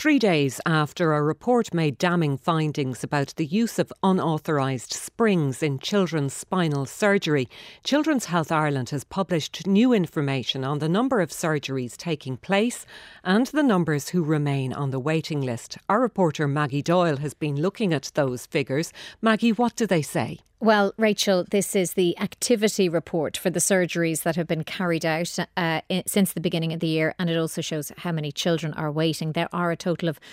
3 days after a report made damning findings about the use of unauthorised springs in children's spinal surgery, Children's Health Ireland has published new information on the number of surgeries taking place and the numbers who remain on the waiting list. Our reporter Maggie Doyle has been looking at those figures. Maggie, what do they say? Well, Rachel, this is the activity report for the surgeries that have been carried out since the beginning of the year, and it also shows how many children are waiting. There are a total of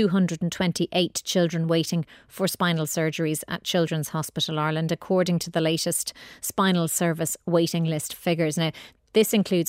228 children waiting for spinal surgeries at Children's Hospital Ireland, according to the latest spinal service waiting list figures. Now, this includes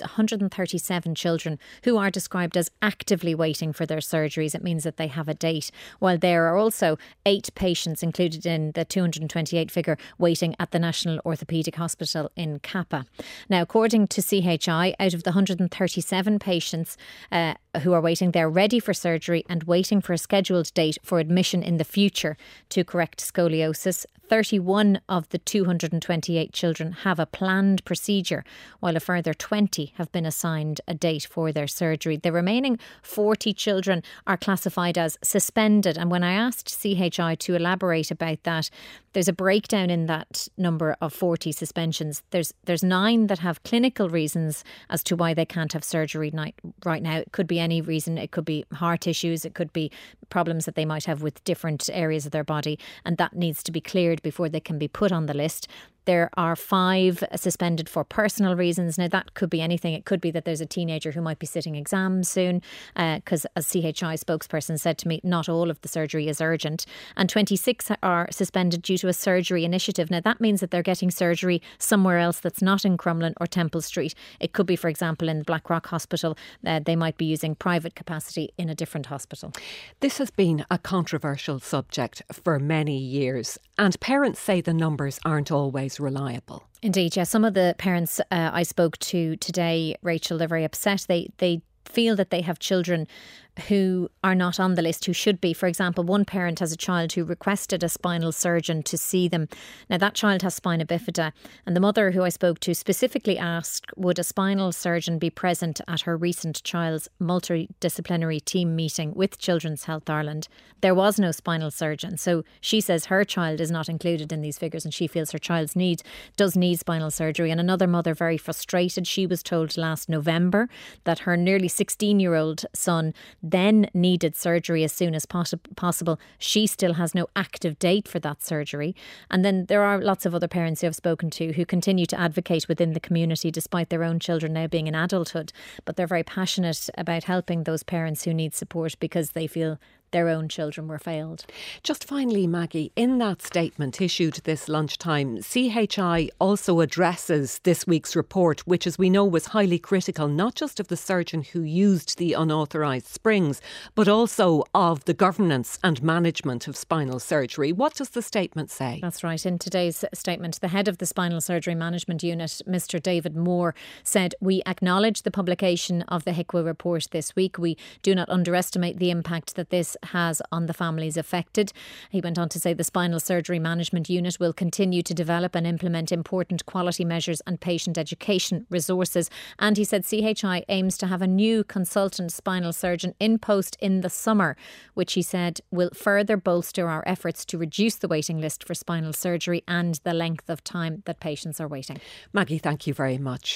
137 children who are described as actively waiting for their surgeries. It means that they have a date, while there are also 8 patients included in the 228 figure waiting at the National Orthopaedic Hospital in Kappa. Now, according to CHI, out of the 137 patients who are waiting, they're ready for surgery and waiting for a scheduled date for admission in the future to correct scoliosis. 31 of the 228 children have a planned procedure, while a further 20 have been assigned a date for their surgery. The remaining 40 children are classified as suspended, and when I asked CHI to elaborate about that, there's a breakdown in that number of 40 suspensions. There's 9 that have clinical reasons as to why they can't have surgery right now. It could be any reason. It could be heart issues. It could be problems that they might have with different areas of their body, and that needs to be cleared before they can be put on the list. There are 5 suspended for personal reasons. Now, that could be anything. It could be that there's a teenager who might be sitting exams soon, because as CHI spokesperson said to me, not all of the surgery is urgent. And 26 are suspended due to a surgery initiative. Now, that means that they're getting surgery somewhere else that's not in Crumlin or Temple Street. It could be, for example, in Blackrock Hospital. They might be using private capacity in a different hospital. This has been a controversial subject for many years, and parents say the numbers aren't always reliable. Indeed, yeah. Some of the parents I spoke to today, Rachel, they're very upset. They feel that they have children who are not on the list, who should be. For example, one parent has a child who requested a spinal surgeon to see them. Now, that child has spina bifida, and the mother who I spoke to specifically asked, would a spinal surgeon be present at her recent child's multidisciplinary team meeting with Children's Health Ireland? There was no spinal surgeon, so she says her child is not included in these figures, and she feels her child's does need spinal surgery. And another mother, very frustrated, she was told last November that her nearly 16-year-old son then needed surgery as soon as possible. She still has no active date for that surgery. And then there are lots of other parents who I've spoken to who continue to advocate within the community despite their own children now being in adulthood. But they're very passionate about helping those parents who need support because they feel their own children were failed. Just finally, Maggie, in that statement issued this lunchtime, CHI also addresses this week's report, which, as we know, was highly critical, not just of the surgeon who used the unauthorised springs, but also of the governance and management of spinal surgery. What does the statement say? That's right. In today's statement, the head of the Spinal Surgery Management Unit, Mr. David Moore, said, "We acknowledge the publication of the HICWA report this week. We do not underestimate the impact that this has on the families affected." He went on to say the Spinal Surgery Management Unit will continue to develop and implement important quality measures and patient education resources. And he said CHI aims to have a new consultant spinal surgeon in post in the summer, which he said will further bolster our efforts to reduce the waiting list for spinal surgery and the length of time that patients are waiting. Maggie, thank you very much.